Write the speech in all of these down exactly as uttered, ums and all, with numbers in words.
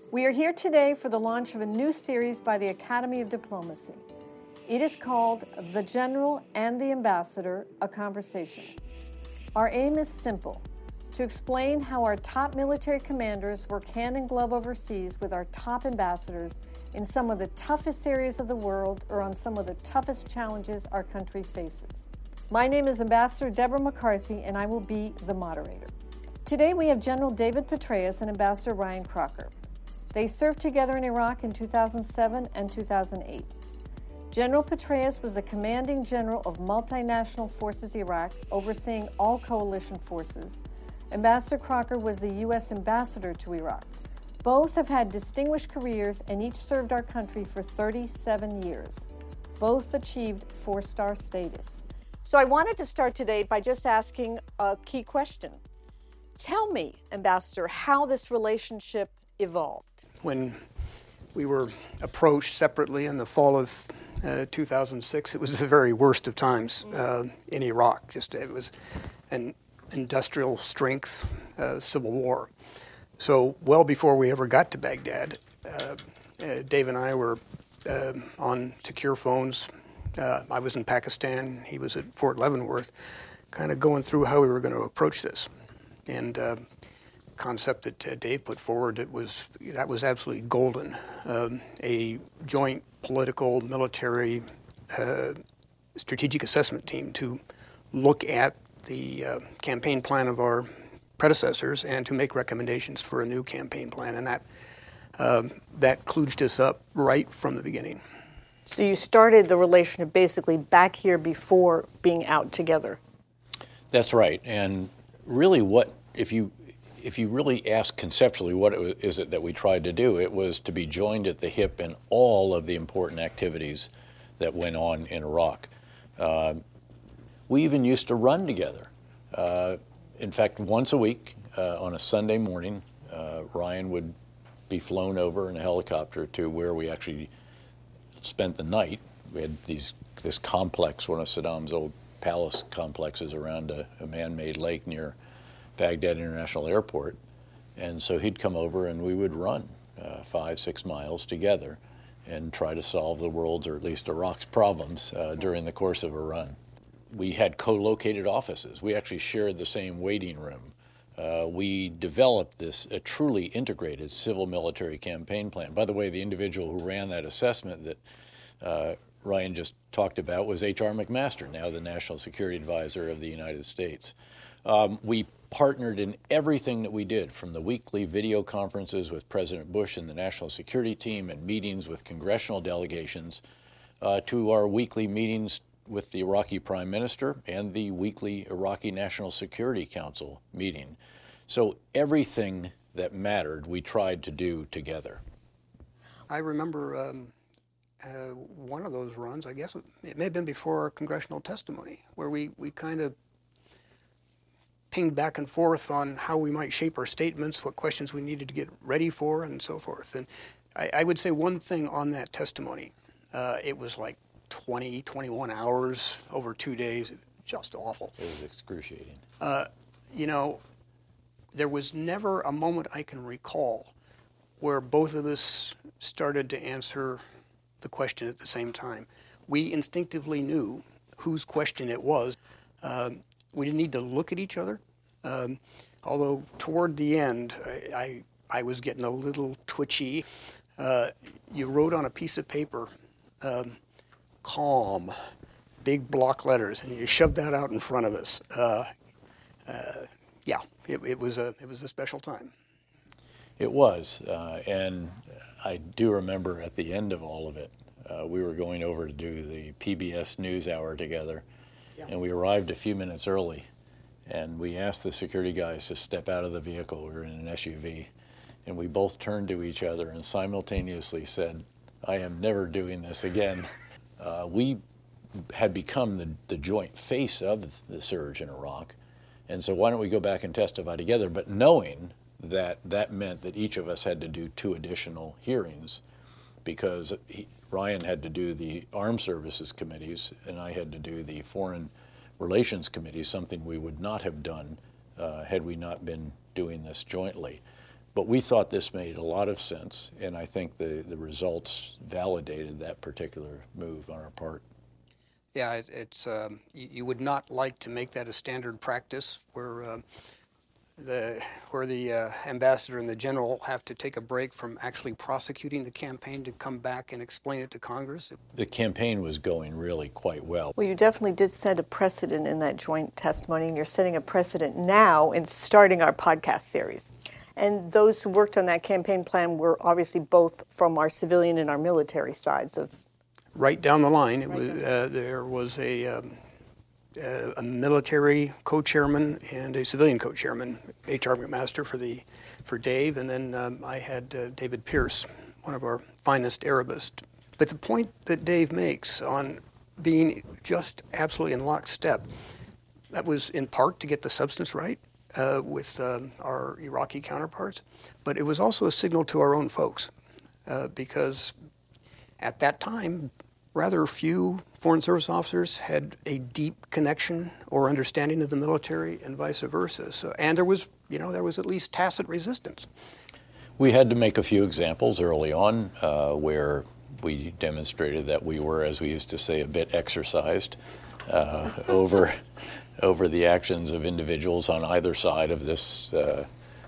We are here today for the launch of a new series by the Academy of Diplomacy. It is called The General and the Ambassador, A Conversation. Our aim is simple, to explain how our top military commanders work hand in glove overseas with our top ambassadors in some of the toughest areas of the world or on some of the toughest challenges our country faces. My name is Ambassador Deborah McCarthy, and I will be the moderator. Today we have General David Petraeus and Ambassador Ryan Crocker. They served together in Iraq in two thousand seven and two thousand eight. General Petraeus was the commanding general of multinational forces Iraq, overseeing all coalition forces. Ambassador Crocker was the U S ambassador to Iraq. Both have had distinguished careers and each served our country for thirty-seven years. Both achieved four-star status. So I wanted to start today by just asking a key question. Tell me, Ambassador, how this relationship evolved. When we were approached separately in the fall of uh, two thousand six, it was the very worst of times uh, in Iraq. Just it was an industrial strength uh, civil war. So well before we ever got to Baghdad, uh, uh, Dave and I were uh, on secure phones. Uh, I was in Pakistan. He was at Fort Leavenworth, kind of going through how we were going to approach this. And uh, concept that uh, Dave put forward, it was that was absolutely golden. Um, a joint political, military, uh, strategic assessment team to look at the uh, campaign plan of our predecessors and to make recommendations for a new campaign plan, and that um, that kludged us up right from the beginning. So you started the relationship basically back here before being out together. That's right, and really, what if you if you really ask conceptually what it was, is it that we tried to do? It was to be joined at the hip in all of the important activities that went on in Iraq. Uh, we even used to run together. Uh, in fact, once a week uh, on a Sunday morning, uh, Ryan would be flown over in a helicopter to where we actually spent the night. We had these this complex, one of Saddam's old palace complexes around a, a man-made lake near Baghdad International Airport, and so he'd come over and we would run uh, five, six miles together and try to solve the world's, or at least Iraq's, problems uh, during the course of a run. We had co-located offices. We actually shared the same waiting room. Uh, we developed this a truly integrated civil-military campaign plan. By the way, the individual who ran that assessment that uh, Ryan just talked about was H R McMaster, now the National Security Advisor of the United States. Um, we partnered in everything that we did, from the weekly video conferences with President Bush and the National Security Team and meetings with congressional delegations uh, to our weekly meetings with the Iraqi Prime Minister and the weekly Iraqi National Security Council meeting. So everything that mattered, we tried to do together. I remember um, uh, one of those runs, I guess it may have been before our congressional testimony, where we, we kind of pinged back and forth on how we might shape our statements, what questions we needed to get ready for, and so forth. And I, I would say one thing on that testimony. Uh, it was like twenty, twenty-one hours over two days. Just awful. It was excruciating. Uh, you know, there was never a moment I can recall where both of us started to answer the question at the same time. We instinctively knew whose question it was. Uh, We didn't need to look at each other, um, although toward the end, I, I, I was getting a little twitchy. Uh, you wrote on a piece of paper, um, calm, big block letters, and you shoved that out in front of us. Uh, uh, yeah, it, it was a it was a special time. It was, uh, and I do remember at the end of all of it, uh, we were going over to do the P B S NewsHour together. And we arrived a few minutes early, and we asked the security guys to step out of the vehicle. We were in an S U V, and we both turned to each other and simultaneously said, "I am never doing this again." Uh, we had become the, the joint face of the surge in Iraq, and so why don't we go back and testify together, but knowing that that meant that each of us had to do two additional hearings, because he, Ryan had to do the Armed Services Committees, and I had to do the Foreign Relations Committee, something we would not have done uh, had we not been doing this jointly. But we thought this made a lot of sense, and I think the, the results validated that particular move on our part. Yeah, it, it's um, you, you would not like to make that a standard practice where uh, the where the uh, ambassador and the general have to take a break from actually prosecuting the campaign to come back and explain it to Congress. The campaign was going really quite well. Well, you definitely did set a precedent in that joint testimony, and you're setting a precedent now in starting our podcast series. And those who worked on that campaign plan were obviously both from our civilian and our military sides of. Right down the line, it right was uh, there was a um, uh, a military co-chairman and a civilian co-chairman, H R. McMaster for the for Dave, and then um, I had uh, David Pierce, one of our finest Arabists. But the point that Dave makes on being just absolutely in lockstep, that was in part to get the substance right uh, with um, our Iraqi counterparts, but it was also a signal to our own folks uh, because at that time, rather few Foreign Service officers had a deep connection or understanding of the military and vice versa. So, and there was, you know, there was at least tacit resistance. We had to make a few examples early on uh, where we demonstrated that we were, as we used to say, a bit exercised uh, over over the actions of individuals on either side of this uh,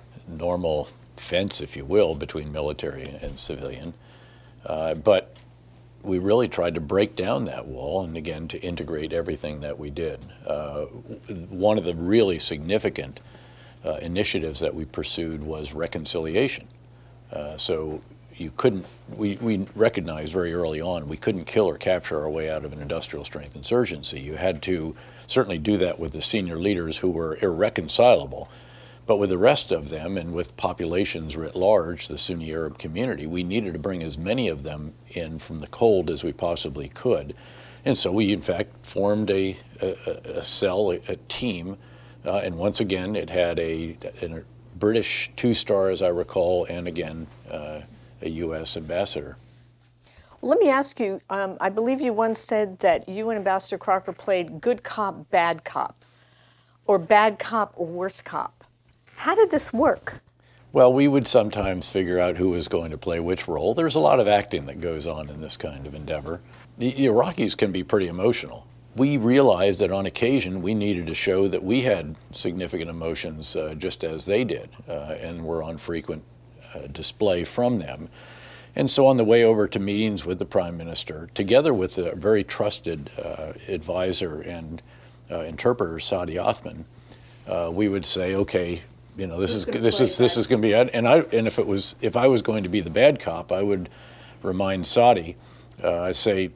normal fence, if you will, between military and civilian. Uh, but we really tried to break down that wall and, again, to integrate everything that we did. Uh, one of the really significant uh, initiatives that we pursued was reconciliation. Uh, so you couldn't, we, we recognized very early on, we couldn't kill or capture our way out of an industrial strength insurgency. You had to certainly do that with the senior leaders who were irreconcilable. But with the rest of them and with populations writ large, the Sunni Arab community, we needed to bring as many of them in from the cold as we possibly could. And so we, in fact, formed a, a, a cell, a, a team. Uh, and once again, it had a, a British two-star, as I recall, and again, uh, a U S ambassador. Well, let me ask you, um, I believe you once said that you and Ambassador Crocker played good cop, bad cop, or bad cop, or worse cop. How did this work? Well, we would sometimes figure out who was going to play which role. There's a lot of acting that goes on in this kind of endeavor. The Iraqis can be pretty emotional. We realized that on occasion we needed to show that we had significant emotions uh, just as they did, uh, and were on frequent uh, display from them. And so on the way over to meetings with the Prime Minister, together with a very trusted uh, advisor and uh, interpreter, Saadi Othman, uh, we would say, okay, you know, this is this is this is going to be, and I and if it was if I was going to be the bad cop, I would remind Saadi, uh, I say,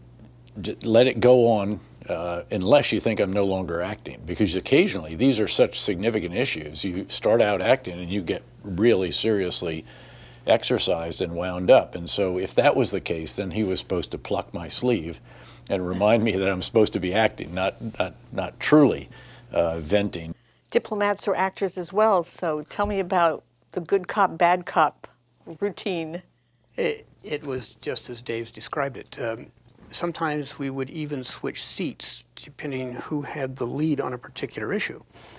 let it go on uh, unless you think I'm no longer acting, because occasionally these are such significant issues. You start out acting and you get really seriously exercised and wound up, and so if that was the case, then he was supposed to pluck my sleeve and remind me that I'm supposed to be acting, not not not truly uh, venting. Diplomats are actors as well, so tell me about the good cop, bad cop routine. It, it was just as Dave's described it. Um, sometimes we would even switch seats depending who had the lead on a particular issue.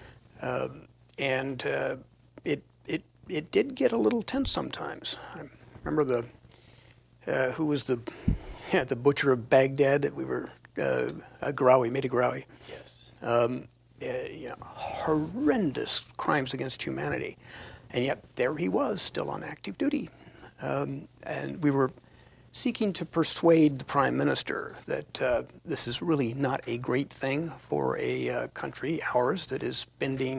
Um, and uh, it, it, it did get a little tense sometimes. I remember the, uh, who was the, yeah, the butcher of Baghdad that we were, uh, Aghrawi, Mehdi Aghrawi. Yes. Um, Uh, you know, horrendous crimes against humanity, and yet there he was, still on active duty. Um, and we were seeking to persuade the Prime Minister that uh, this is really not a great thing for a uh, country, ours, that is spending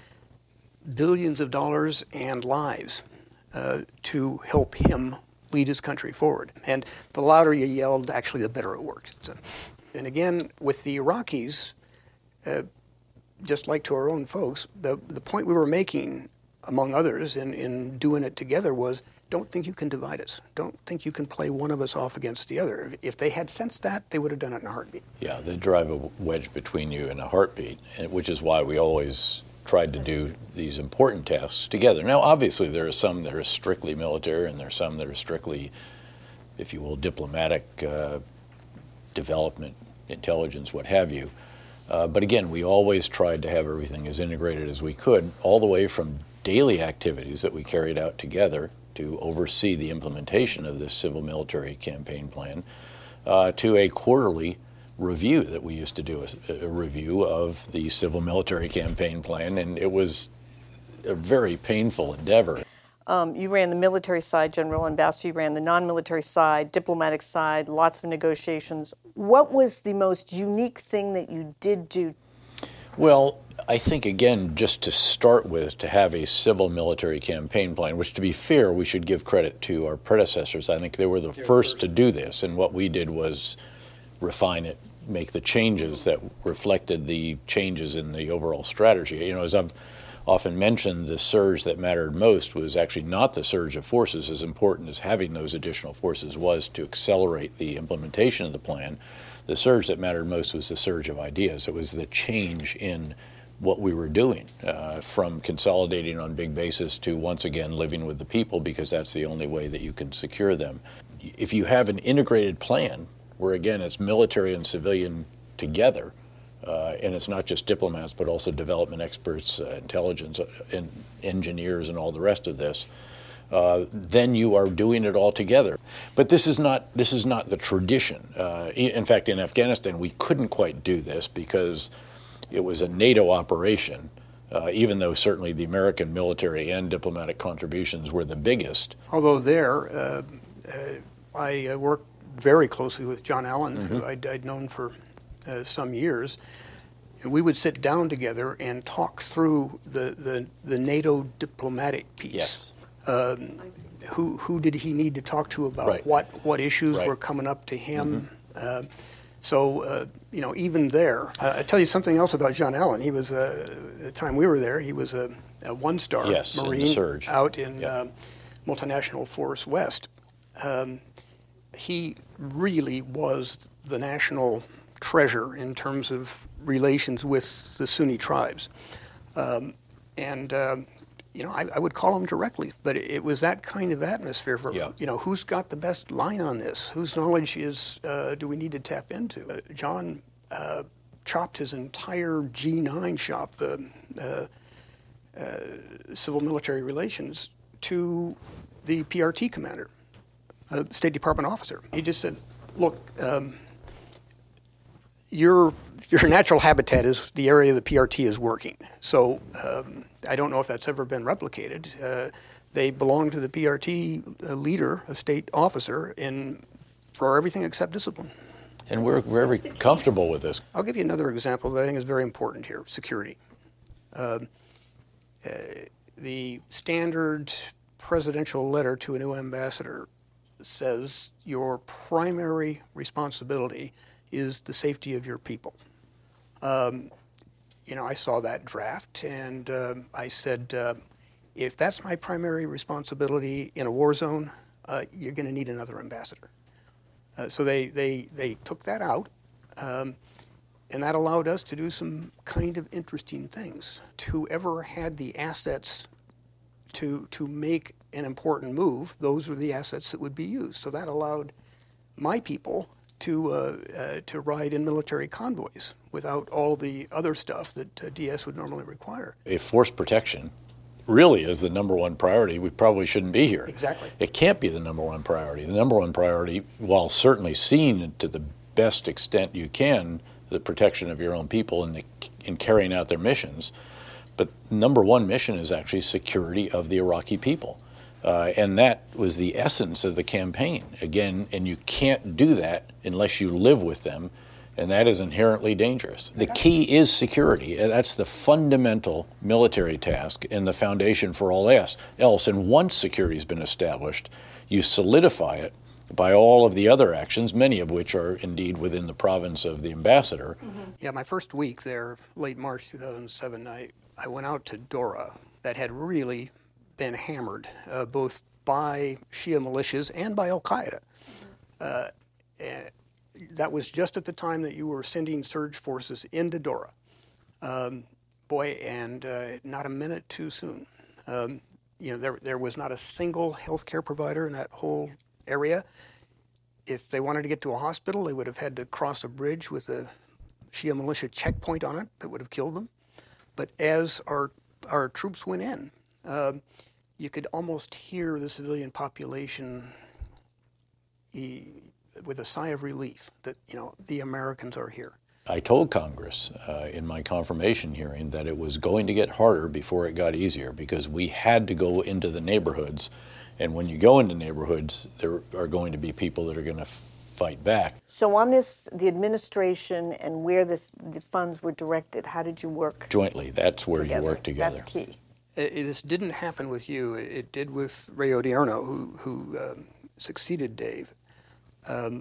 billions of dollars and lives uh, to help him lead his country forward. And the louder you yelled, actually, the better it worked. So, and again, with the Iraqis, uh, just like to our own folks, the, the point we were making, among others, in, in doing it together was, don't think you can divide us. Don't think you can play one of us off against the other. If, if they had sensed that, they would have done it in a heartbeat. Yeah, they drive a wedge between you in a heartbeat, which is why we always tried to do these important tasks together. Now, obviously, there are some that are strictly military, and there are some that are strictly, if you will, diplomatic, uh, development, intelligence, what have you. Uh, but again, we always tried to have everything as integrated as we could, all the way from daily activities that we carried out together to oversee the implementation of this civil military campaign plan, uh, to a quarterly review that we used to do, a, a review of the civil military campaign plan, and it was a very painful endeavor. Um, you ran the military side, General Ambassador. You ran the non-military side, diplomatic side, lots of negotiations. What was the most unique thing that you did do? Well, I think, again, just to start with, to have a civil military campaign plan, which, to be fair, we should give credit to our predecessors. I think they were the They're first, first to do this, and what we did was refine it, make the changes that reflected the changes in the overall strategy. You know, as I've often mentioned, the surge that mattered most was actually not the surge of forces, as important as having those additional forces was to accelerate the implementation of the plan. The surge that mattered most was the surge of ideas. It was the change in what we were doing, uh, from consolidating on big bases to once again living with the people, because that's the only way that you can secure them. If you have an integrated plan, where again it's military and civilian together, Uh, and it's not just diplomats, but also development experts, uh, intelligence, uh, and engineers, and all the rest of this, uh, then you are doing it all together. But this is not this is not the tradition. Uh, in fact, in Afghanistan, we couldn't quite do this because it was a NATO operation, uh, even though certainly the American military and diplomatic contributions were the biggest. Although there, uh, uh, I uh, worked very closely with John Allen, mm-hmm. who I'd, I'd known for Uh, some years, and we would sit down together and talk through the, the, the NATO diplomatic piece. Yes. Um, who who did he need to talk to about right. what what issues right. were coming up to him? Mm-hmm. uh, so uh, you know, even there, uh, I tell you something else about John Allen. He was uh, the time we were there, he was a, a one-star yes, Marine in the surge. out in yep. uh, Multinational Force West. Um, he really was the national treasure in terms of relations with the Sunni tribes. Um, and, uh, you know, I, I would call him directly, but it, it was that kind of atmosphere for, yeah. you know, who's got the best line on this? Whose knowledge is, uh, do we need to tap into? Uh, John uh, chopped his entire G nine shop, the uh, uh, civil military relations, to the P R T commander, a State Department officer. He just said, look, um, Your your natural habitat is the area the P R T is working. So um, I don't know if that's ever been replicated. Uh, they belong to the P R T leader, a state officer, in for everything except discipline. And we're, we're very comfortable with this. I'll give you another example that I think is very important here: security. Uh, uh, the standard presidential letter to a new ambassador says your primary responsibility is the safety of your people. Um, you know, I saw that draft, and uh, I said, uh, if that's my primary responsibility in a war zone, uh, you're going to need another ambassador. Uh, so they, they, they took that out, um, and that allowed us to do some kind of interesting things. Whoever had the assets to, to make an important move, those were the assets that would be used. So that allowed my people to uh, uh, to ride in military convoys without all the other stuff that uh, D S would normally require. If force protection really is the number one priority, we probably shouldn't be here. Exactly. It can't be the number one priority. The number one priority, while certainly seeing to the best extent you can the protection of your own people in, the, in carrying out their missions, but number one mission is actually security of the Iraqi people. Uh, and that was the essence of the campaign. Again, and you can't do that unless you live with them, and that is inherently dangerous. The key is security. That's the fundamental military task and the foundation for all else. And once security has been established, you solidify it by all of the other actions, many of which are indeed within the province of the ambassador. Mm-hmm. Yeah, my first week there, late March two thousand seven, I, I went out to Dora that had really been hammered, uh, both by Shia militias and by Al-Qaeda. Uh, that was just at the time that you were sending surge forces into Dora. Um, boy, and uh, not a minute too soon. Um, you know, there there was not a single healthcare provider in that whole area. If they wanted to get to a hospital, they would have had to cross a bridge with a Shia militia checkpoint on it that would have killed them. But as our our troops went in, um, you could almost hear the civilian population e- with a sigh of relief that, you know, the Americans are here. I told Congress uh, in my confirmation hearing that it was going to get harder before it got easier, because we had to go into the neighborhoods. And when you go into neighborhoods, there are going to be people that are going to fight back. So on this, the administration and where this, the funds were directed, how did you work? Jointly. That's where together? you work together. That's key. It, it, this didn't happen with you. It, it did with Ray Odierno, who, who um, succeeded Dave. Um,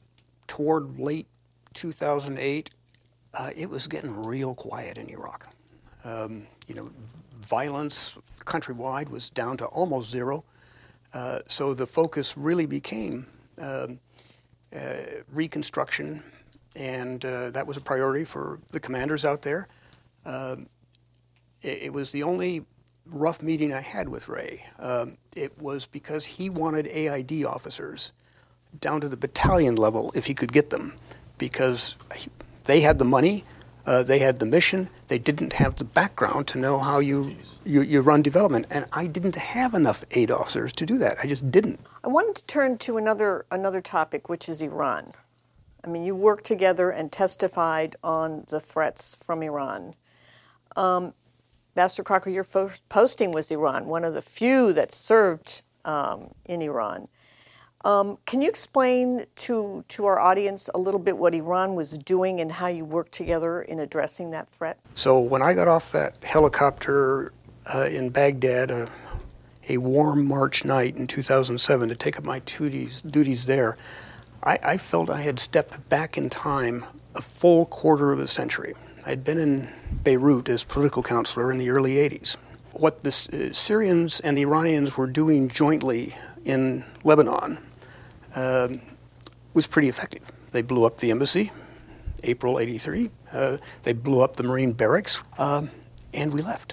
toward late two thousand eight, uh, it was getting real quiet in Iraq. Um, you know, violence countrywide was down to almost zero. Uh, so the focus really became um, uh, reconstruction, and uh, that was a priority for the commanders out there. Um, it, it was the only rough meeting I had with Ray. Um, it was because he wanted A I D officers down to the battalion level if he could get them, because he, they had the money, uh, they had the mission, they didn't have the background to know how you, you, you run development. And I didn't have enough aid officers to do that. I just didn't. I wanted to turn to another another topic, which is Iran. I mean, you worked together and testified on the threats from Iran. Um, Ambassador Crocker, your first posting was Iran, one of the few that served um, in Iran. Um, can you explain to, to our audience a little bit what Iran was doing and how you worked together in addressing that threat? So when I got off that helicopter uh, in Baghdad, uh, a warm March night in two thousand seven, to take up my duties, duties there, I, I felt I had stepped back in time a full quarter of a century. I'd been in Beirut as political counselor in the early eighties. What the uh, Syrians and the Iranians were doing jointly in Lebanon um, was pretty effective. They blew up the embassy, April eighty-three. Uh, they blew up the Marine barracks, um, and we left.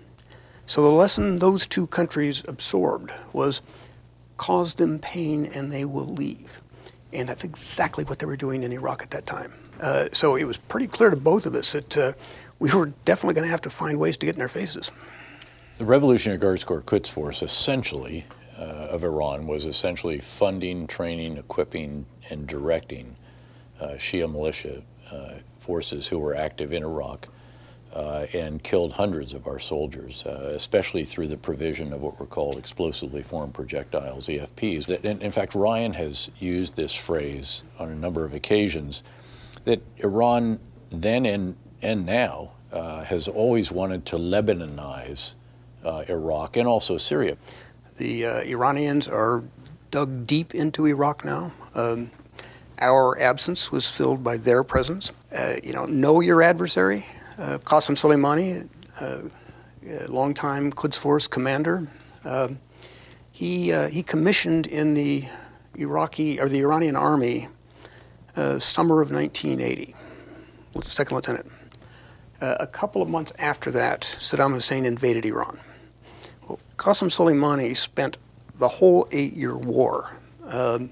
So the lesson those two countries absorbed was cause them pain and they will leave. And that's exactly what they were doing in Iraq at that time. Uh, so it was pretty clear to both of us that uh, we were definitely going to have to find ways to get in their faces. The Revolutionary Guards Corps Quds Force essentially uh, of Iran was essentially funding, training, equipping, and directing uh, Shia militia uh, forces who were active in Iraq uh, and killed hundreds of our soldiers, uh, especially through the provision of what were called explosively formed projectiles, E F Ps. In, in fact, Ryan has used this phrase on a number of occasions, that Iran then and, and now uh, has always wanted to Lebanonize uh, Iraq and also Syria. The uh, Iranians are dug deep into Iraq now. Um, our absence was filled by their presence. Uh, you know, know your adversary. Uh, Qasem Soleimani, uh, a longtime Quds Force commander, uh, he uh, he commissioned in the Iraqi or the Iranian army uh, summer of nineteen eighty, second lieutenant. Uh, a couple of months after that, Saddam Hussein invaded Iran. Well, Qasem Soleimani spent the whole eight-year war um,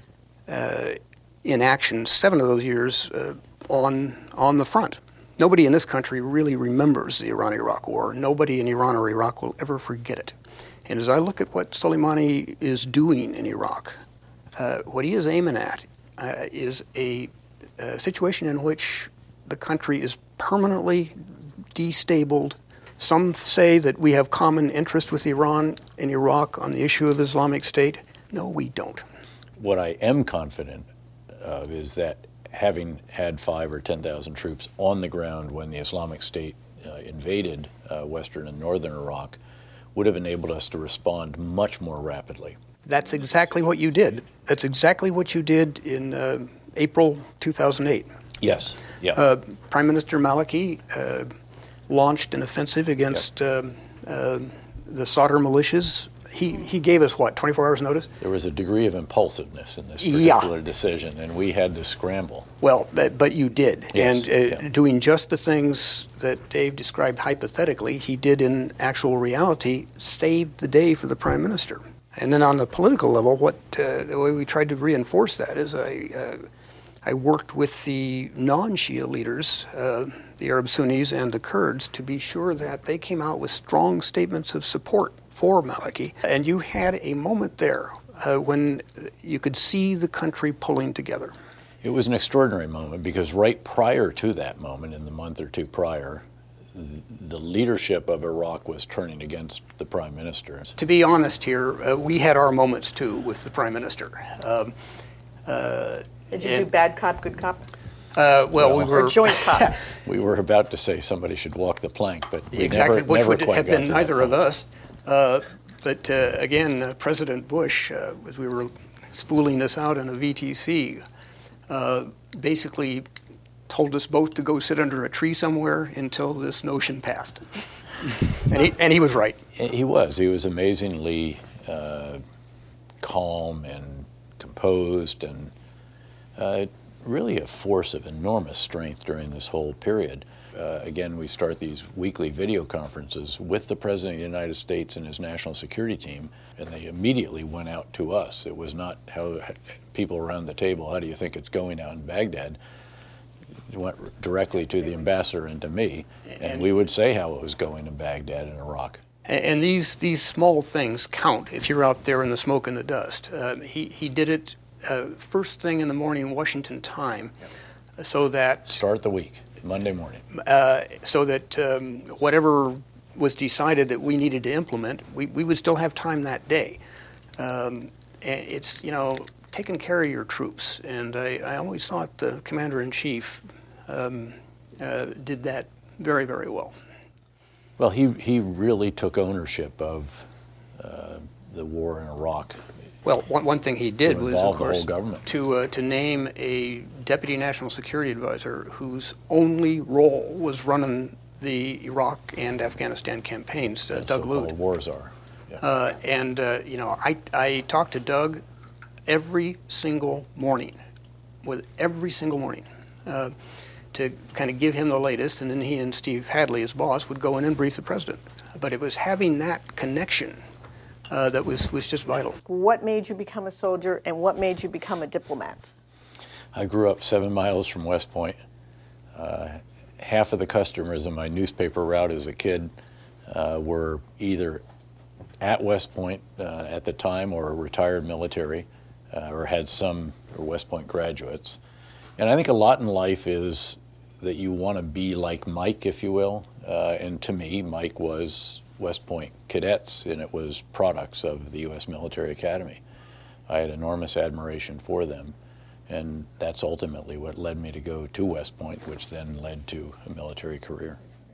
uh, in action, seven of those years uh, on on the front. Nobody in this country really remembers the Iran-Iraq War. Nobody in Iran or Iraq will ever forget it. And as I look at what Soleimani is doing in Iraq, uh, what he is aiming at uh, is a, a situation in which the country is permanently destabled. Some say that we have common interest with Iran and Iraq on the issue of Islamic State. No, we don't. What I am confident of is that having had five or ten thousand troops on the ground when the Islamic State uh, invaded uh, western and northern Iraq would have enabled us to respond much more rapidly. That's exactly what you did. That's exactly what you did in uh, April two thousand eight. Yes. Yeah. Uh, Prime Minister Maliki uh, launched an offensive against Yep. uh, uh, the Sadr militias. He he gave us, what, twenty-four hours notice? There was a degree of impulsiveness in this Yeah. particular decision, and we had to scramble. Well, but, but you did. Yes, And uh, yeah. doing just the things that Dave described hypothetically, he did in actual reality, saved the day for the Prime Minister. And then on the political level, what uh, the way we tried to reinforce that is I, uh, I worked with the non-Shia leaders, uh, the Arab Sunnis and the Kurds, to be sure that they came out with strong statements of support for Maliki. And you had a moment there uh, when you could see the country pulling together. It was an extraordinary moment because right prior to that moment, in the month or two prior, the leadership of Iraq was turning against the Prime Minister. To be honest here, uh, we had our moments too with the Prime Minister. Um, uh, Did you do bad cop, good cop? Uh, well, well, we were or joint cop. We were about to say somebody should walk the plank, but we exactly, never, which never would quite have got been to neither that of us. Uh, but uh, again, uh, President Bush, uh, as we were spooling this out on a V T C, uh, basically told us both to go sit under a tree somewhere until this notion passed. and, he, and he was right. He was. He was amazingly uh, calm and composed and uh, really a force of enormous strength during this whole period. Uh, again, we start these weekly video conferences with the President of the United States and his national security team, and they immediately went out to us. It was not how people around the table, how do you think it's going out in Baghdad? It went directly to the ambassador and to me, and we would say how it was going in Baghdad and Iraq. And these these small things count if you're out there in the smoke and the dust. Uh, he, he did it uh, first thing in the morning, Washington time, yep. so that... Start the week, Monday morning. Uh, so that um, whatever was decided that we needed to implement, we, we would still have time that day. Um, and it's, you know, taking care of your troops. And I, I always thought the Commander-in-Chief um, uh, did that very, very well. Well, he, he really took ownership of uh, the war in Iraq. Well, one, one thing he did was, of course, the whole government. to uh, to name a Deputy National Security Advisor whose only role was running the Iraq and Afghanistan campaigns, uh, Doug Lute. War czar. Yeah. Uh, and, uh, you know, I, I talked to Doug every single morning, with every single morning, uh, to kind of give him the latest, and then he and Steve Hadley, his boss, would go in and brief the president. But it was having that connection uh, that was, was just vital. What made you become a soldier, and what made you become a diplomat? I grew up seven miles from West Point. Uh, half of the customers in my newspaper route as a kid uh, were either at West Point uh, at the time or retired military uh, or had some West Point graduates. And I think a lot in life is that you want to be like Mike, if you will. Uh, and to me, Mike was West Point cadets, and it was products of the U S Military Academy. I had enormous admiration for them, and that's ultimately what led me to go to West Point, which then led to a military career.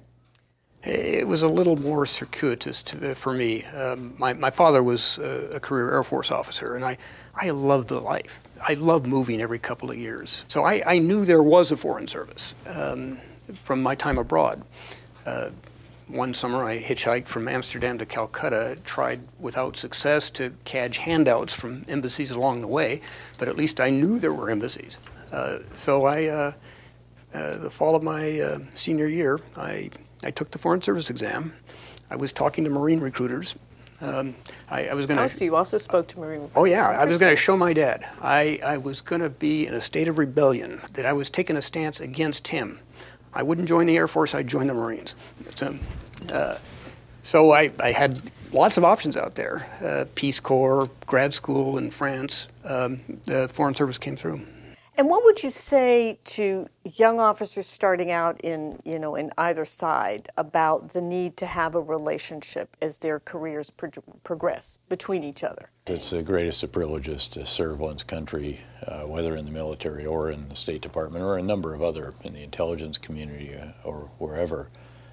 It was a little more circuitous to, for me. Um, my, my father was a, a career Air Force officer, and I, I loved the life. I loved moving every couple of years. So I, I knew there was a foreign service um, from my time abroad. Uh, one summer I hitchhiked from Amsterdam to Calcutta, tried without success to cadge handouts from embassies along the way, but at least I knew there were embassies. Uh, so I, uh, uh, the fall of my uh, senior year, I I took the Foreign Service exam. I was talking to Marine recruiters. Um, I, I was going to. Oh, so you also spoke to Marine recruiters. Oh yeah, I was going to show my dad. I, I was going to be in a state of rebellion, that I was taking a stance against him. I wouldn't join the Air Force, I'd join the Marines. So, uh, so I, I had lots of options out there. Uh, Peace Corps, grad school in France. Um, the Foreign Service came through. And what would you say to young officers starting out in, you know, in either side about the need to have a relationship as their careers pro- progress between each other? It's the greatest of privileges to serve one's country, uh, whether in the military or in the State Department or a number of other, in the intelligence community uh, or wherever.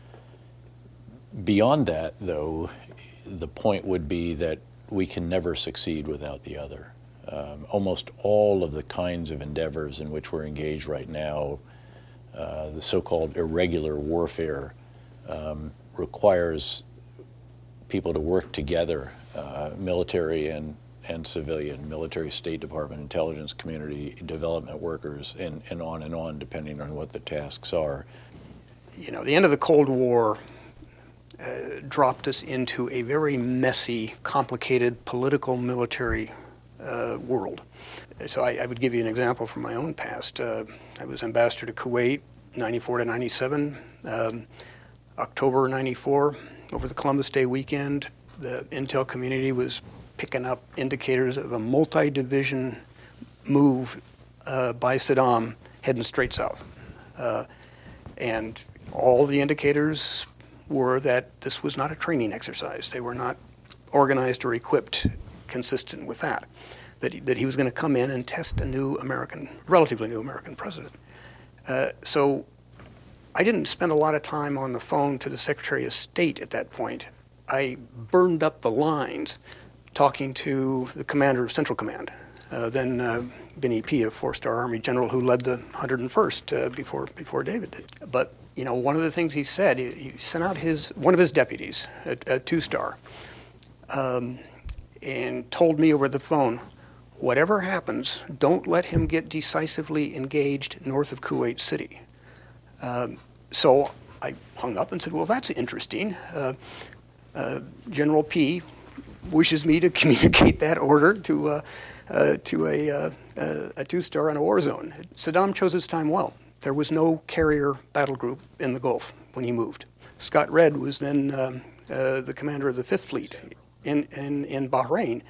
Beyond that, though, the point would be that we can never succeed without the other. Um, almost all of the kinds of endeavors in which we're engaged right now, uh, the so-called irregular warfare, um, requires people to work together, uh, military and, and civilian, military, State Department, intelligence community, development workers, and, and on and on, depending on what the tasks are. You know, the end of the Cold War uh, dropped us into a very messy, complicated political military Uh, world. so I, I would give you an example from my own past. Uh, I was ambassador to Kuwait, ninety-four to ninety-seven. Um, October ninety-four, over the Columbus Day weekend, the intel community was picking up indicators of a multi-division move uh, by Saddam heading straight south. Uh, and all the indicators were that this was not a training exercise. They were not organized or equipped consistent with that, that he, that he was going to come in and test a new American, relatively new American president. Uh, so I didn't spend a lot of time on the phone to the Secretary of State at that point. I burned up the lines talking to the commander of Central Command, uh, then uh, Benny P., a four-star Army general who led the one hundred first uh, before before David did. But you know, one of the things he said, he, he sent out his one of his deputies, a, a two-star, um, and told me over the phone, whatever happens, don't let him get decisively engaged north of Kuwait City. Um, so I hung up and said, well, that's interesting. Uh, uh, General P wishes me to communicate that order to uh, uh, to a, uh, a two-star in a war zone. Saddam chose his time well. There was no carrier battle group in the Gulf when he moved. Scott Redd was then um, uh, the commander of the Fifth Fleet in, in, in Bahrain.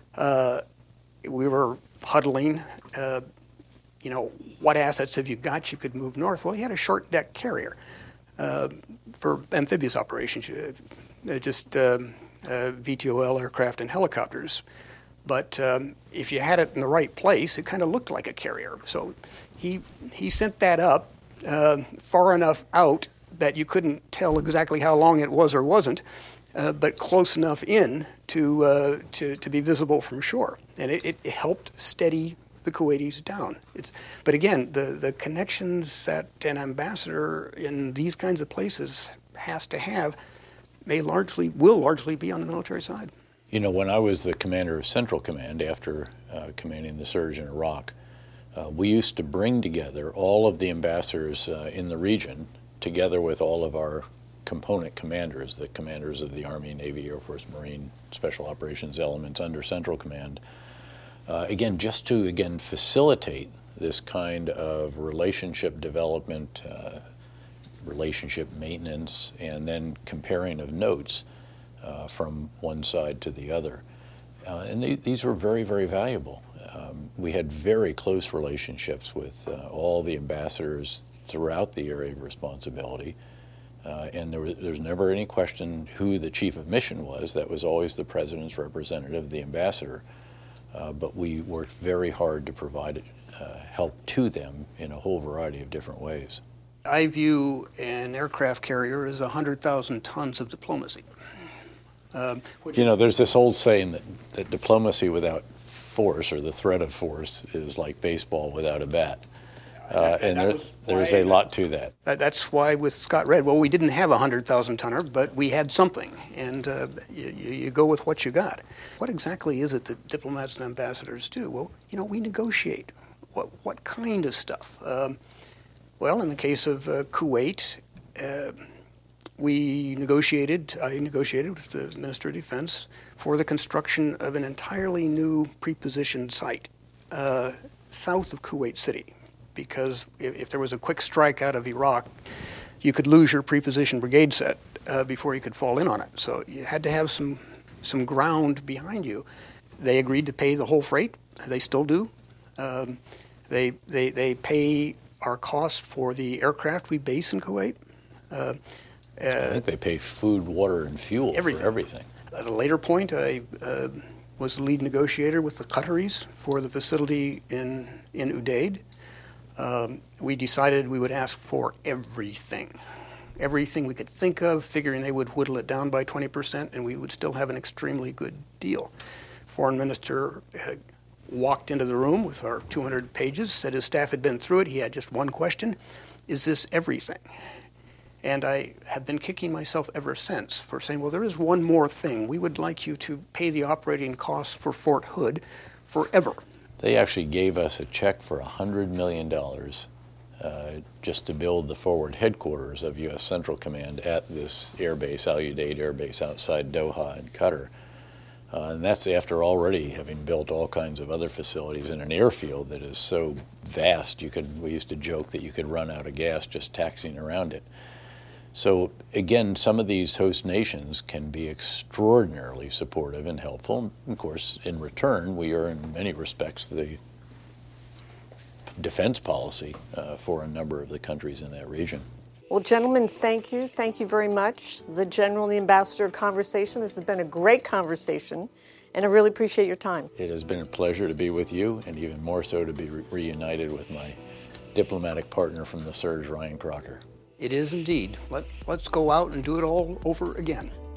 Uh, we were huddling, uh, you know, what assets have you got you could move north? Well, he had a short deck carrier uh, for amphibious operations, uh, just um, uh, V T O L aircraft and helicopters. But um, if you had it in the right place, it kind of looked like a carrier. So he he sent that up uh, far enough out that you couldn't tell exactly how long it was or wasn't, uh, but close enough in to, uh, to to be visible from shore. And it, it helped steady the Kuwaitis down. It's, but again, the, the connections that an ambassador in these kinds of places has to have may largely, will largely be on the military side. You know, when I was the commander of Central Command after uh, commanding the surge in Iraq, uh, we used to bring together all of the ambassadors uh, in the region together with all of our component commanders, the commanders of the Army, Navy, Air Force, Marine, Special Operations elements under Central Command, uh, again, just to, again, facilitate this kind of relationship development, uh, relationship maintenance, and then comparing of notes uh, from one side to the other. Uh, and they, these were very, very valuable. Um, we had very close relationships with uh, all the ambassadors throughout the area of responsibility. Uh, and there was, there was never any question who the chief of mission was. That was always the president's representative, the ambassador. Uh, but we worked very hard to provide uh, help to them in a whole variety of different ways. I view an aircraft carrier as one hundred thousand tons of diplomacy. Um, you know, there's this old saying that, that diplomacy without force, or the threat of force, is like baseball without a bat. Uh, and there, there's a lot to that. that. That's why with Scott Redd, well, we didn't have a one hundred thousand tonner, but we had something. And uh, you, you go with what you got. What exactly is it that diplomats and ambassadors do? Well, you know, we negotiate. What, what kind of stuff? Um, well, in the case of uh, Kuwait, uh, we negotiated, I negotiated with the Minister of Defense for the construction of an entirely new pre-positioned site uh, south of Kuwait City. Because if, if there was a quick strike out of Iraq, you could lose your pre-positioned brigade set uh, before you could fall in on it. So you had to have some some ground behind you. They agreed to pay the whole freight. They still do. Um, they, they, they pay our costs for the aircraft we base in Kuwait. Uh, I think they pay food, water, and fuel everything. for everything. At a later point, I uh, was the lead negotiator with the Qataris for the facility in, in Udeid. Um, we decided we would ask for everything, everything we could think of, figuring they would whittle it down by twenty percent, and we would still have an extremely good deal. Foreign Minister uh, walked into the room with our two hundred pages, said his staff had been through it. He had just one question: is this everything? And I have been kicking myself ever since for saying, well, there is one more thing. We would like you to pay the operating costs for Fort Hood forever. They actually gave us a check for one hundred million dollars uh, just to build the forward headquarters of U S Central Command at this airbase, Al Udeid Air Base outside Doha in Qatar. Uh, and that's after already having built all kinds of other facilities in an airfield that is so vast. You could, we used to joke that you could run out of gas just taxiing around it. So again, some of these host nations can be extraordinarily supportive and helpful. And of course, in return, we are in many respects the defense policy uh, for a number of the countries in that region. Well, gentlemen, thank you. Thank you very much. The General and the Ambassador conversation. This has been a great conversation, and I really appreciate your time. It has been a pleasure to be with you, and even more so to be re- reunited with my diplomatic partner from the Surge, Ryan Crocker. It is indeed. Let, let's go out and do it all over again.